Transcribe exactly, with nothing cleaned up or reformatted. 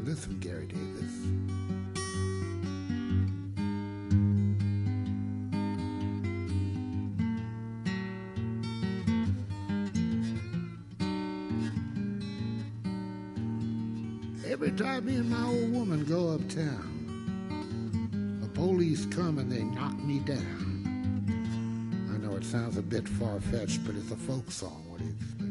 Listen, Gary Davis. Every time me and my old woman go uptown, the police come and they knock me down. I know it sounds a bit far-fetched, but it's a folk song. What do you expect?